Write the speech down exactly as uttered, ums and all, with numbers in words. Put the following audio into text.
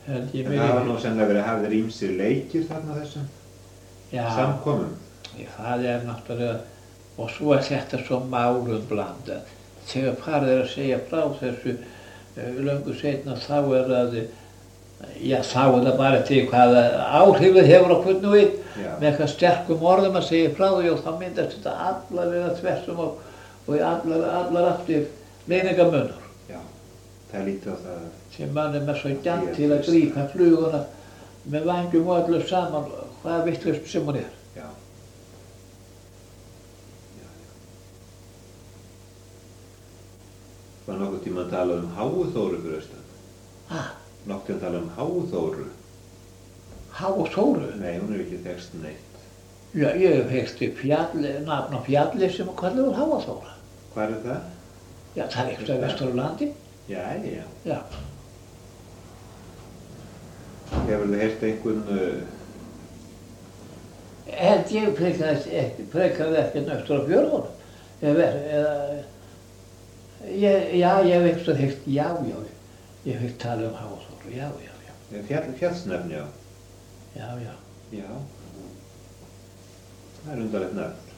held ég En mig það hafa ekki. nú sennilega verið hafðir ýmsir leikir þarna á þessum Já, samkomum. það er náttúrulega, og svo er þetta svo málum blandað. Þegar farið er að segja frá þessu uh, löngu seinna, þá er það, já, þá er það bara eftir hvaða áhrifið hefur á hvern og einn, Já. með eitthvað sterkum orðum að segja frá því, og þá myndast þetta allavega þversum og, og allar, allar aftur meiningamunur, Já, það er lítið á það. sem mannum er svo gjarnt til að grípa fluguna með vængjum og allir saman, hvað vitlaust sem hún er. Já. Já, já. Var nokkuð tíma að tala um Háuþóru fyrir austan? Ha, Nokkuð tíma að tala um Háuþóru? Há og Þóru? Nei, hún er ekki þekst neitt. Já, ég hef heyrt upp fjalli, nafn á fjalli sem kallar Háaþóra. Hvar er það? Já, það er eitthvað vestur á landi. Já, já. Já. Hefur þið heyrt einhvern, uh, Held ég prekaði ekki, prekaði ekki austur á fjörðunum. Eða, eða, ég, já, ég hef eitthvað heyrt, já, já, ég hef heyrt tala um Háaþóru, já, já, já. fjall, fjallsnefn, já. Já, já. Já. Það er undarlegt nafn.